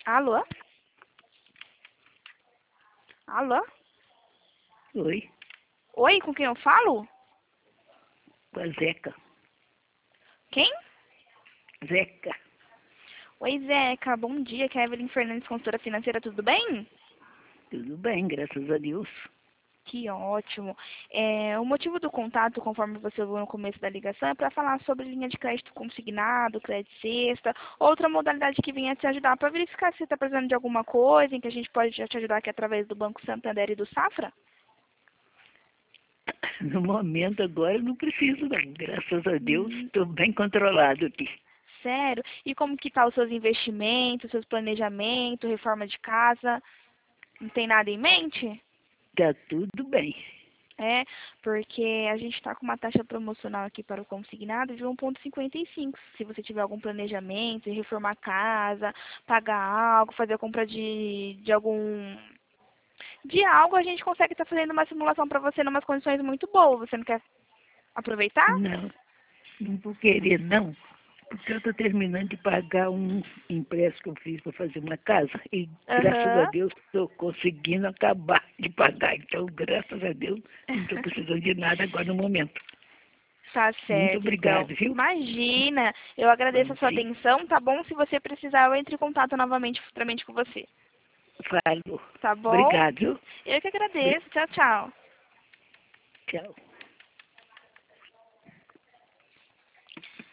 Alô? Alô? Oi, Oi, com quem eu falo? com a Zeca. Quem? Zeca, Oi, Zeca. Bom dia, que é a Evelyn Fernandes, consultora financeira, tudo bem? tudo bem, graças a Deus. Que ótimo. O motivo do contato, conforme você ouviu no começo da ligação, é para falar sobre linha de crédito consignado, crédito cesta, outra modalidade que venha te ajudar para verificar se você está precisando de alguma coisa, em que a gente pode te ajudar aqui através do Banco Santander e do Safra. No momento agora eu não preciso não, graças a Deus Hum, estou bem controlado aqui. sério? E como que tá os seus investimentos, seus planejamentos, reforma de casa? Não tem nada em mente? Tá tudo bem. É, porque a gente está com uma taxa promocional aqui para o consignado de 1,55. Se você tiver algum planejamento, reformar a casa, pagar algo, fazer a compra de algo, a gente consegue estar fazendo uma simulação para você em umas condições muito boas. Você não quer aproveitar? Não, não vou querer não, porque eu estou terminando de pagar um empréstimo que eu fiz para fazer uma casa e graças a Aham. Deus estou conseguindo acabar de pagar. Então, graças a Deus, não estou precisando de nada agora no momento. Tá Muito certo, então. obrigado, viu? Imagina, eu agradeço Bom a sua dia. atenção, tá bom? Se você precisar, eu entre em contato novamente futuramente com você. Falou. Tá bom? Obrigado. Eu que agradeço. Tchau, tchau. Tchau.